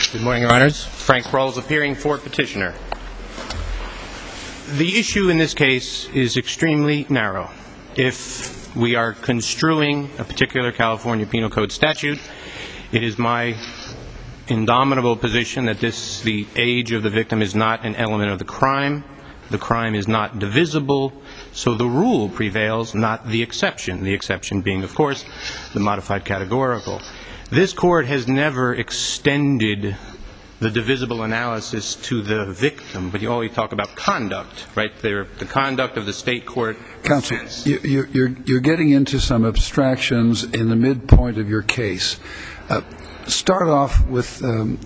Good morning, Your Honors. Frank Sproul appearing for petitioner. The issue in this case is extremely narrow. If we are construing a particular California Penal Code statute, it is my indomitable position that the age of the victim is not an element of the crime. The crime is not divisible, so the rule prevails, not the exception being, of course, the modified categorical. This Court has never extended the divisible analysis to the victim, but you always talk about conduct, right? The conduct of the state court. Counsel, you're getting into some abstractions in the midpoint of your case. Start off with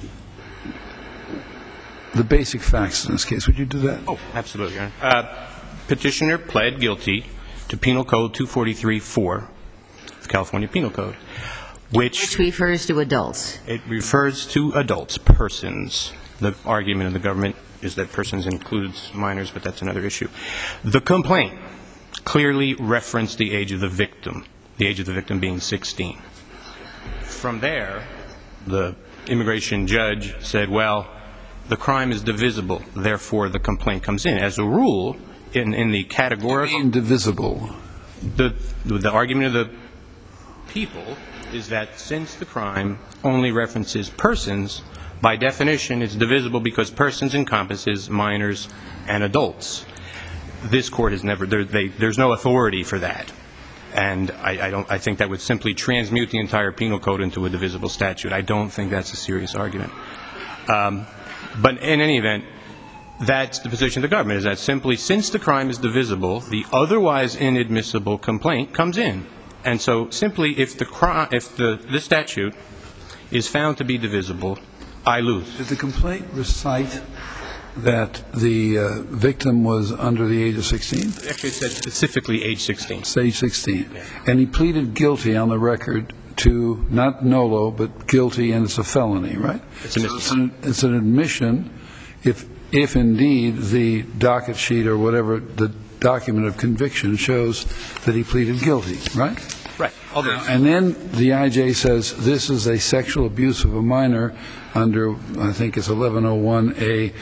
the basic facts in this case. Would you do that? Oh, absolutely, Your Honor. Petitioner pled guilty to Penal Code 243-4, the California Penal Code, which refers to adults. It refers to adults, persons. The argument of the government is that persons includes minors, but that's another issue. The complaint clearly referenced the age of the victim being 16. From there, the immigration judge said, well, the crime is divisible, therefore the complaint comes in. As a rule, in the categorical... Indivisible. The argument of the people is that since the crime only references persons, by definition it's divisible because persons encompasses minors and adults. This Court has never... There's no authority for that. And I think that would simply transmute the entire Penal Code into a divisible statute. I don't think that's a serious argument. But in any event, that's the position of the government, is that simply since the crime is divisible, the otherwise inadmissible complaint comes in. And so simply if the statute is found to be divisible, I lose. Did the complaint recite that the victim was under the age of 16? Actually, it said specifically age 16. Age 16. Yeah. And he pleaded guilty on the record to not nolo, but guilty, and it's a felony, right? It's an admission if indeed the docket sheet or whatever, the document of conviction shows that he pleaded guilty, right? Right. And then the IJ says this is a sexual abuse of a minor under, I think it's 1101A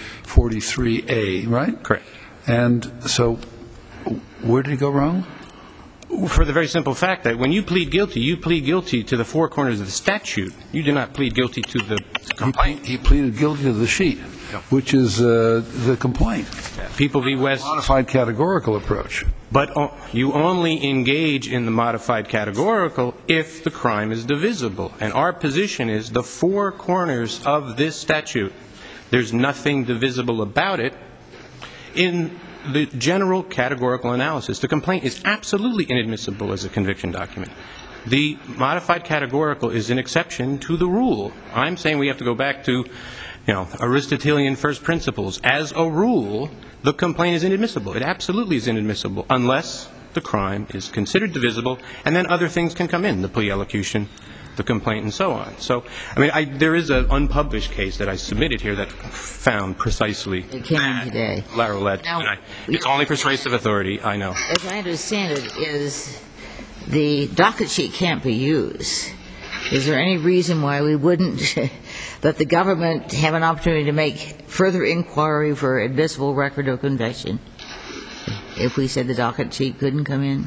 43A, right? Correct. And so where did he go wrong? For the very simple fact that when you plead guilty to the four corners of the statute. You do not plead guilty to the complaint. He pleaded guilty to the sheet, which is the complaint. People v. West. Modified categorical approach. But you only engage in the modified categorical if the crime is divisible. And our position is the four corners of this statute, there's nothing divisible about it. In the general categorical analysis, the complaint is absolutely inadmissible as a conviction document. The modified categorical is an exception to the rule. I'm saying we have to go back to, Aristotelian first principles. As a rule, the complaint is inadmissible. It absolutely is inadmissible unless the crime is considered divisible, and then other things can come in, the plea elocution, the complaint, and so on. So, there is an unpublished case that I submitted here that found precisely it came in today. Larolette. It's only persuasive authority, I know. As I understand it, is the docket sheet can't be used. Is there any reason why we wouldn't let the government have an opportunity to make further inquiry for admissible record of conviction if we said the docket sheet couldn't come in?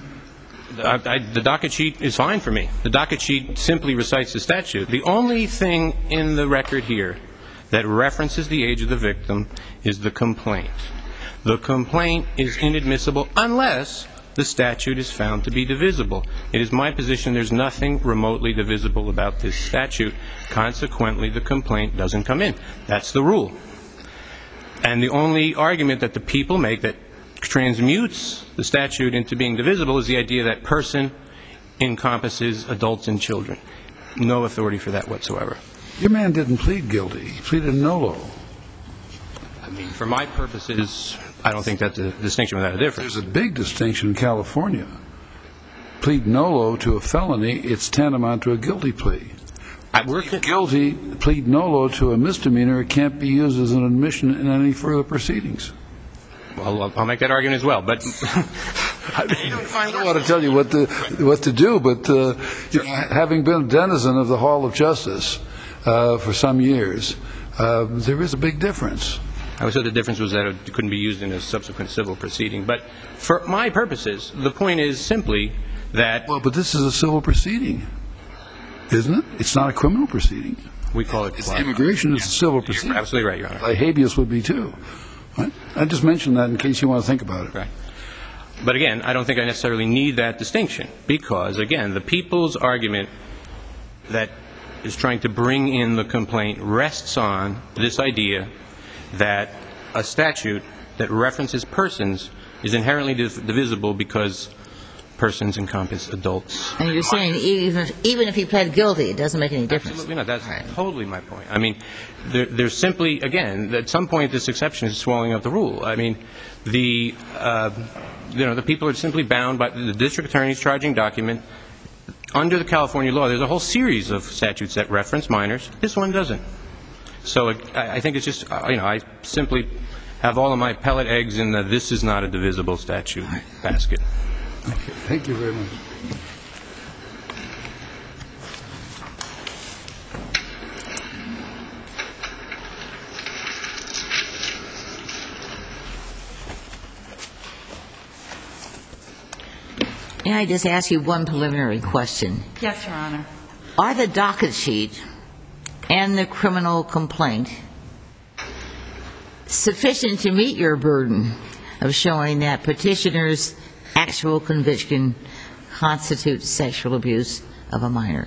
The docket sheet is fine for me. The docket sheet simply recites the statute. The only thing in the record here that references the age of the victim is the complaint. The complaint is inadmissible unless the statute is found to be divisible. It is my position there's nothing remotely divisible about this statute. Consequently, the complaint doesn't come in. That's the rule. And the only argument that the people make that transmutes the statute into being divisible is the idea that person encompasses adults and children. No authority for that whatsoever. Your man didn't plead guilty. He pleaded nolo. For my purposes, I don't think that's a distinction without a difference. There's a big distinction in California. Plead nolo to a felony, it's tantamount to a guilty plea. Plead nolo to a misdemeanor, it can't be used as an admission in any further proceedings. Well, I'll make that argument as well, but I don't want to tell you what to do, but having been a denizen of the Hall of Justice, for some years, there is a big difference. I would say the difference was that it couldn't be used in a subsequent civil proceeding. But for my purposes, the point is simply that... Well, but this is a civil proceeding, isn't it? It's not a criminal proceeding. We call it... Immigration is a civil proceeding. You're absolutely right, Your Honor. Habeas would be, too. Right? I just mentioned that in case you want to think about it. Right. But again, I don't think I necessarily need that distinction because, again, the people's argument that is trying to bring in the complaint rests on this idea that a statute that references persons is inherently divisible because persons encompass adults. And you're saying even if he pled guilty, it doesn't make any difference? Absolutely not. That's totally my point. I mean, there's simply, again, at some point this exception is swallowing up the rule. I mean, the people are simply bound by the district attorney's charging document. Under the California law, there's a whole series of statutes that reference minors. This one doesn't. So I think it's just, I simply have all of my pellet eggs in the this is not a divisible statute basket. Okay. Thank you very much. May I just ask you one preliminary question? Yes, Your Honor. Are the docket sheet and the criminal complaint sufficient to meet your burden of showing that petitioner's actual conviction constitutes sexual abuse of a minor?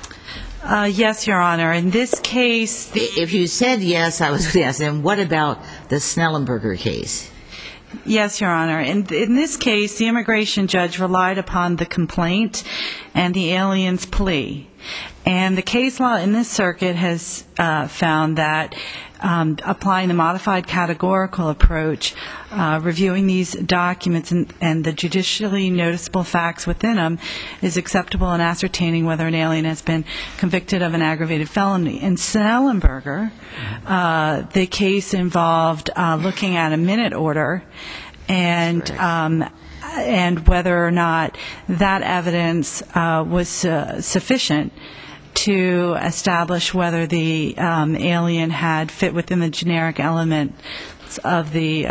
Yes, Your Honor. In this case... If you said yes, I was going to ask, then what about the Snellenberger case? Yes, Your Honor. In this case, the immigration judge relied upon the complaint and the alien's plea. And the case law in this circuit has found that applying the modified categorical approach, reviewing these documents and the judicially noticeable facts within them is acceptable in ascertaining whether an alien has been convicted of an aggravated felony. In Snellenberger, the case involved looking at a minute order and whether or not that evidence was sufficient to establish whether the alien had fit within the generic elements of the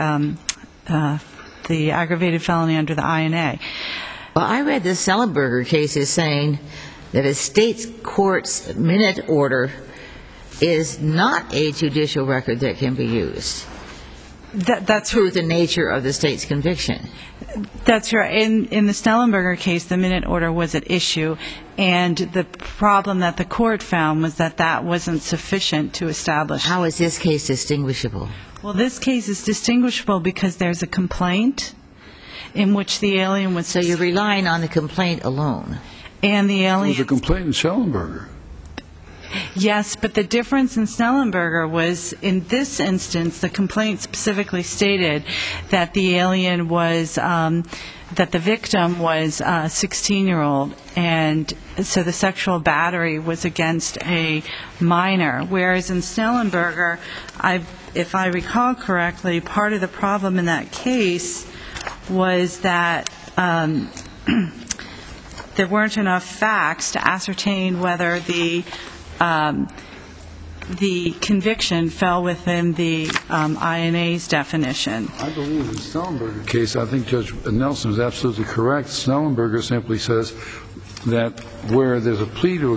aggravated felony under the INA. Well, I read the Snellenberger case as saying that a state court's minute order is not a judicial record that can be used. That's through the nature of the state's conviction. That's right. In the Snellenberger case, the minute order was at issue, and the problem that the court found was that that wasn't sufficient to establish. How is this case distinguishable? Well, this case is distinguishable because there's a complaint in which the alien was... So you're relying on the complaint alone? And the alien... There was a complaint in Snellenberger. Yes, but the difference in Snellenberger was, in this instance, the complaint specifically stated that the alien was, that the victim was a 16-year-old, and so the sexual battery was against a minor. Whereas in Snellenberger, if I recall correctly, part of the problem in that case was that there weren't enough facts to ascertain whether the conviction fell within the INA's definition. I believe in the Snellenberger case, I think Judge Nelson is absolutely correct. Snellenberger simply says that where there's a plea to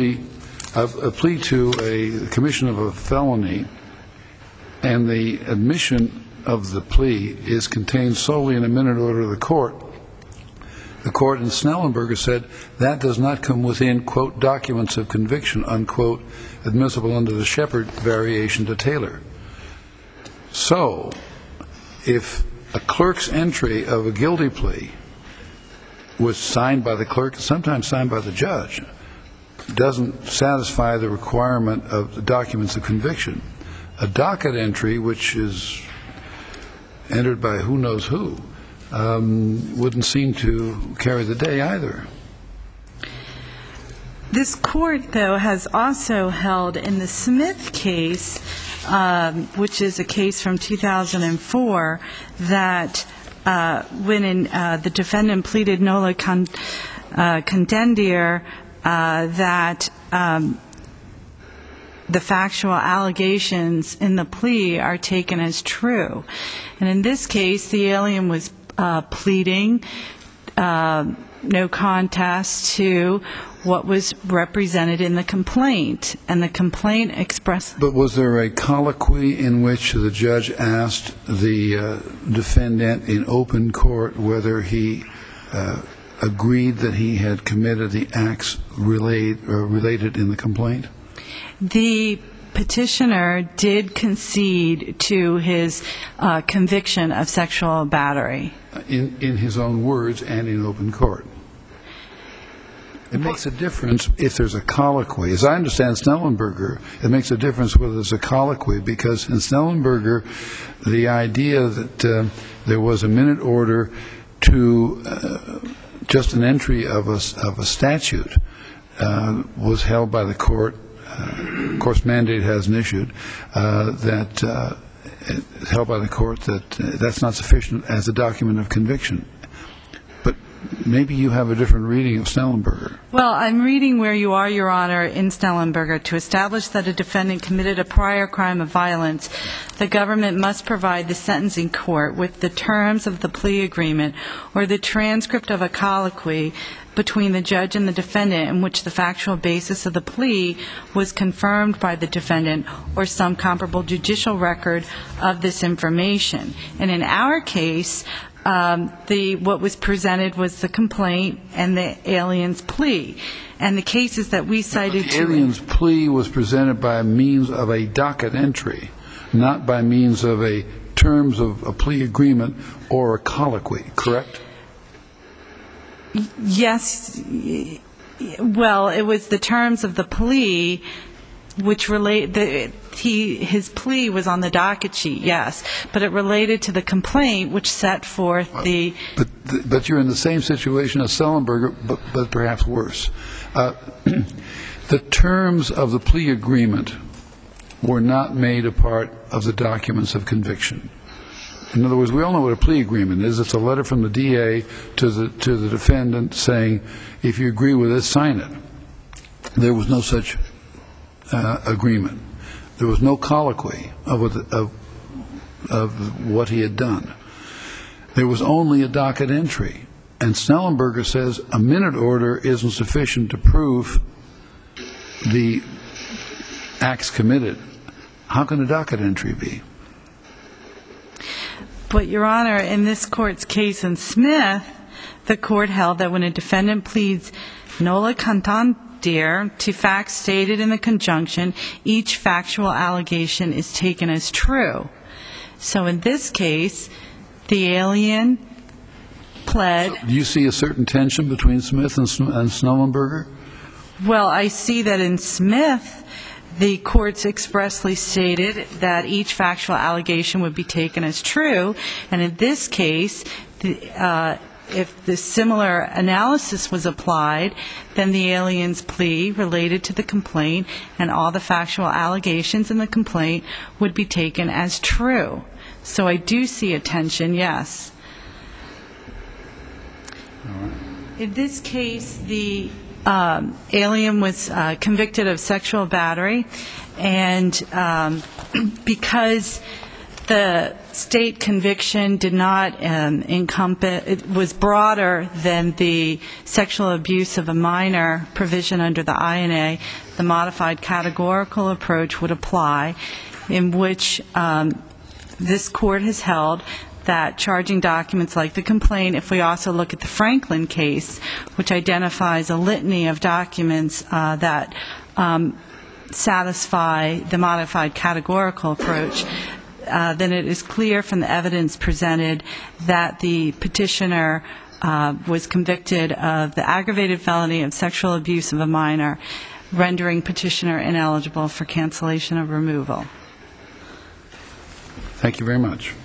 a commission of a felony, and the admission of the plea is contained solely in a minute order of the court in Snellenberger said that does not come within, quote, documents of conviction, unquote, admissible under the Shepard variation to Taylor. So if a clerk's entry of a guilty plea was signed by the clerk, sometimes signed by the judge, doesn't satisfy the requirement of the documents of conviction. A docket entry, which is entered by who knows who, wouldn't seem to carry the day either. This court, though, has also held in the Smith case, which is a case from 2004, that when the defendant pleaded nolle contendiere, that the factual allegations in the plea are taken as true. And in this case, the alien was pleading no contest to what was represented in the complaint, and the complaint expressed... But was there a colloquy in which the judge asked the defendant in open court whether he agreed that he had committed the acts related in the complaint? The petitioner did concede to his conviction of sexual battery. In his own words and in open court. It makes a difference if there's a colloquy. As I understand Snellenberger, it makes a difference whether there's a colloquy, because in Snellenberger, the idea that there was a minute order to just an entry of a statute was held by the court. Of course, mandate hasn't issued. That held by the court that that's not sufficient as a document of conviction. But maybe you have a different reading of Snellenberger. Well, I'm reading where you are, Your Honor, in Snellenberger. To establish that a defendant committed a prior crime of violence, the government must provide the sentencing court with the terms of the plea agreement or the transcript of a colloquy between the judge and the defendant in which the factual basis of the plea was confirmed by the defendant, or some comparable judicial record of this information. And in our case, what was presented was the complaint and the alien's plea. And the cases that we cited... The alien's plea was presented by means of a docket entry, not by means of a terms of a plea agreement or a colloquy, correct? Yes. Well, it was the terms of the plea which his plea was on the docket sheet, yes, but it related to the complaint which set forth the... But you're in the same situation as Snellenberger, but perhaps worse. The terms of the plea agreement were not made a part of the documents of conviction. In other words, we all know what a plea agreement is. It's a letter from the DA to the defendant saying, if you agree with this, sign it. There was no such agreement. There was no colloquy of what he had done. There was only a docket entry. And Snellenberger says a minute order isn't sufficient to prove the acts committed. How can a docket entry be? But, Your Honor, in this court's case in Smith, the court held that when a defendant pleads nolla contantir to facts stated in the conjunction, each factual allegation is taken as true. So in this case, the alien pled... So do you see a certain tension between Smith and Snellenberger? Well, I see that in Smith, the courts expressly stated that each factual allegation would be taken as true. And in this case, if the similar analysis was applied, then the alien's plea related to the complaint and all the factual allegations in the complaint would be taken as true. So I do see a tension, yes. In this case, the alien was convicted of sexual battery, and because the state conviction did not encompass, it was broader than the sexual abuse of a minor provision under the INA, the modified categorical approach would apply, in which this court has held that charging documents like the complaint, if we also look at the Franklin case, which identifies a litany of documents that satisfy the modified categorical approach, then it is clear from the evidence presented that the petitioner was convicted of the aggravated felony of sexual abuse of a minor, rendering petitioner ineligible for cancellation of removal. Thank you very much.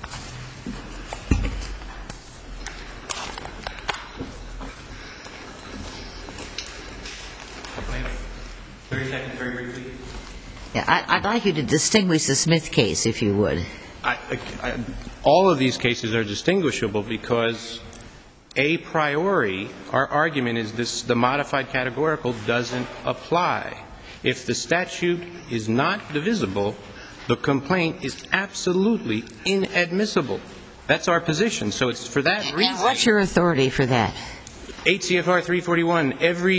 30 seconds, very briefly. Yeah, I'd like you to distinguish the Smith case, if you would. All of these cases are distinguishable because a priori, our argument is this: the modified categorical doesn't apply. If the statute is not divisible, the complaint is absolutely inadmissible. That's our position. So it's for that reason. And what's your authority for that? 8 CFR 341,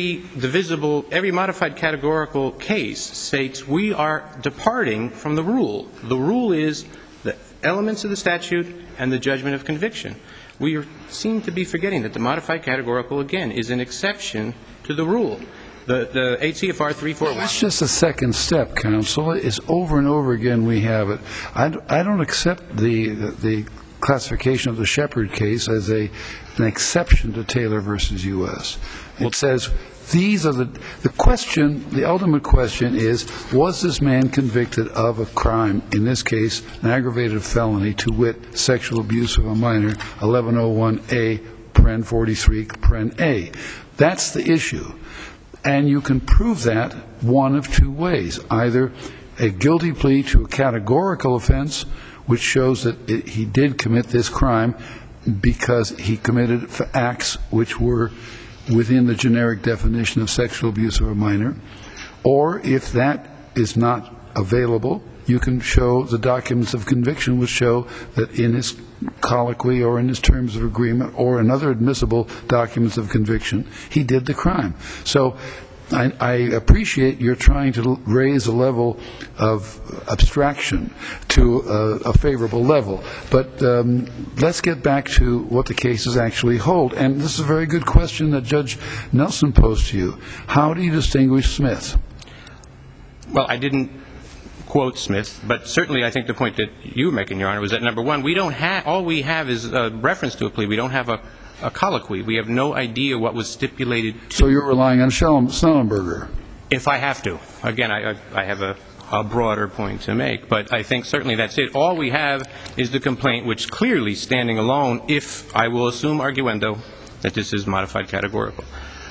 every modified categorical case states we are departing from the rule. The rule is the elements of the statute and the judgment of conviction. We seem to be forgetting that the modified categorical, again, is an exception to the rule. The 8 CFR 341. That's just a second step, counsel. It's over and over again we have it. I don't accept the classification of the Shepard case as an exception to Taylor versus U.S. It says these are the question, the ultimate question is, was this man convicted of a crime, in this case, an aggravated felony, to wit, sexual abuse of a minor, 1101A, paren 43, paren A. That's the issue. And you can prove that one of two ways. Either a guilty plea to a categorical offense, which shows that he did commit this crime because he committed acts which were within the generic definition of sexual abuse of a minor. Or if that is not available, you can show the documents of conviction which show that in his colloquy or in his terms of agreement or in other admissible documents of conviction, he did the crime. So I appreciate you're trying to raise a level of abstraction to a favorable level. But let's get back to what the cases actually hold. And this is a very good question that Judge Nelson posed to you. How do you distinguish Smith? Well, I didn't quote Smith, but certainly I think the point that you were making, Your Honor, was that, number one, all we have is a reference to a plea. We don't have a colloquy. We have no idea what was stipulated to. So you're relying on Snellenberger? If I have to. Again, I have a broader point to make, but I think certainly that's it. All we have is the complaint, which clearly, standing alone, if I will assume arguendo, that this is modified categorical.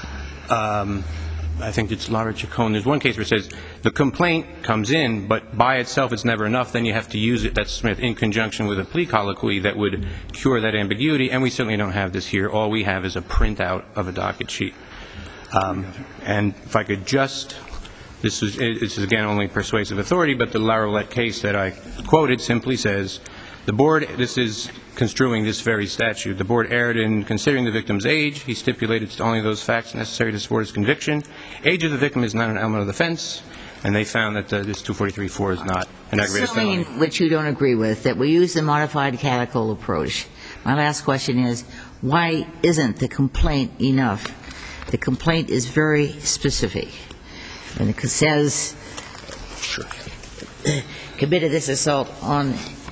I think it's Lara Chacon. There's one case where it says the complaint comes in, but by itself it's never enough. Then you have to use it, that's Smith, in conjunction with a plea colloquy that would cure that ambiguity, and we certainly don't have this here. All we have is a printout of a docket sheet. And if I could just, this is again only persuasive authority, but the Larolette case that I quoted simply says, the board, this is construing this very statute, the board erred in considering the victim's age. He stipulated only those facts necessary to support his conviction. Age of the victim is not an element of the offense, and they found that this 243-4 is not an aggravated felony. Assuming, which you don't agree with, that we use the modified categorical approach, my last question is, why isn't the complaint enough? The complaint is very specific. And it says, committed this assault on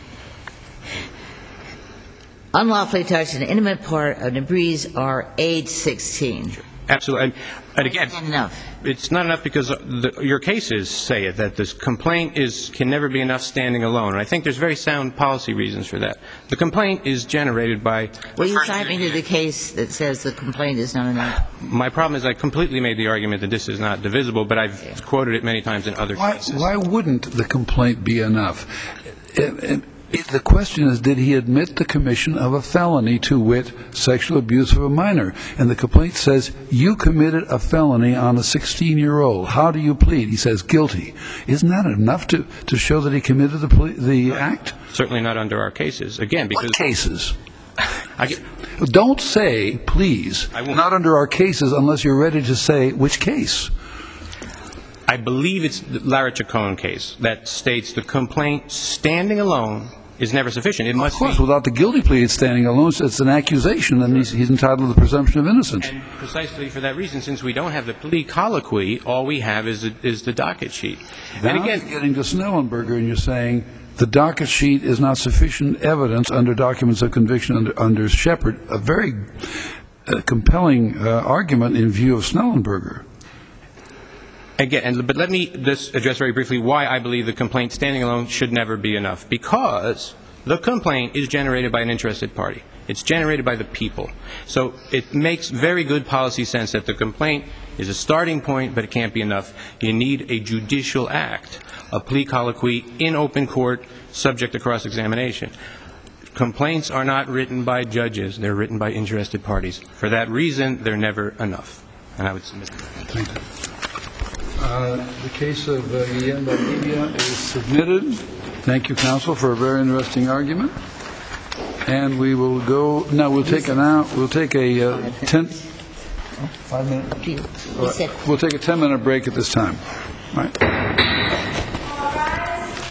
unlawfully touched an intimate part of Nebreze are age 16. Absolutely. And again, enough. It's not enough because your cases say it, that this complaint can never be enough standing alone. And I think there's very sound policy reasons for that. The complaint is generated by... Will you cite me to the case that says the complaint is not enough? My problem is I completely made the argument that this is not divisible, but I've quoted it many times in other cases. Why wouldn't the complaint be enough? The question is, did he admit the commission of a felony, to wit, sexual abuse of a minor? And the complaint says, you committed a felony on a 16-year-old. How do you plead? He says, guilty. Isn't that enough to show that he committed the act? Certainly not under our cases. Again, because... What cases? Don't say, please, not under our cases, unless you're ready to say which case. I believe it's the Lara Chacon case that states the complaint standing alone is never sufficient. It must be. Of course, without the guilty plea, it's standing alone. It's an accusation, and he's entitled to the presumption of innocence. And precisely for that reason, since we don't have the plea colloquy, all we have is the docket sheet. Now you're getting to Snellenberger, and you're saying the docket sheet is not sufficient evidence under documents of conviction under Shepard, a very compelling argument in view of Snellenberger. Again, but let me just address very briefly why I believe the complaint standing alone should never be enough. Because the complaint is generated by an interested party. It's generated by the people. So it makes very good policy sense that the complaint is a starting point, but it can't be enough. You need a judicial act, a plea colloquy in open court, subject to cross-examination. Complaints are not written by judges. They're written by interested parties. For that reason, they're never enough. And I would submit that. Thank you. The case of Guillen Valdivia is submitted. Thank you, counsel, for a very interesting argument. And we will go now. We'll take a 10-minute break at this time. Right.